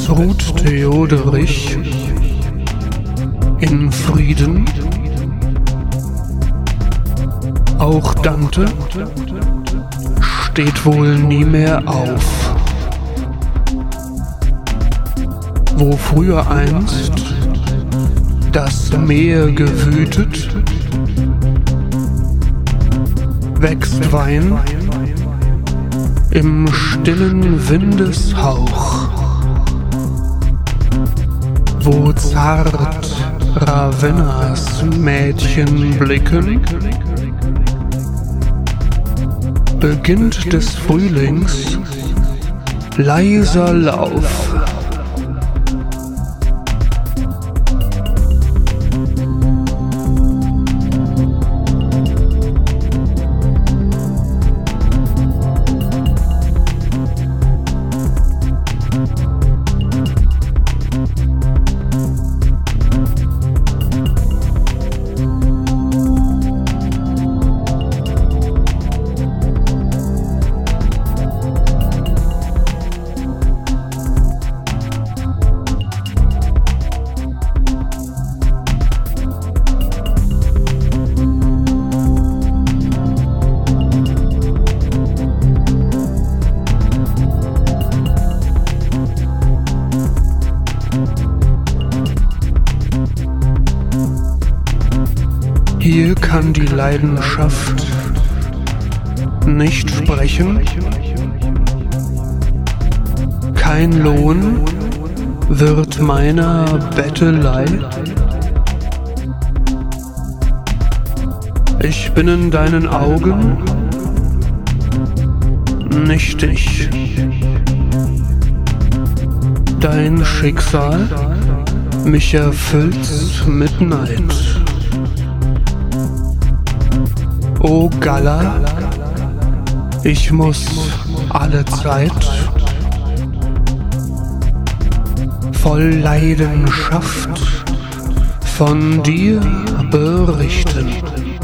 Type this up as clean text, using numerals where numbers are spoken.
Es ruht Theoderich in Frieden. Auch Dante steht wohl nie mehr auf. Wo früher einst das Meer gewütet, wächst Wein im stillen Windeshauch. Wo zart Ravennas Mädchen blicken, beginnt des Frühlings leiser Lauf. Hier kann die Leidenschaft nicht sprechen, kein Lohn wird meiner Bettelei. Ich bin in deinen Augen nicht ich. Dein Schicksal mich erfüllt mit Neid. O Galla, ich muss alle Zeit voll Leidenschaft von dir berichten.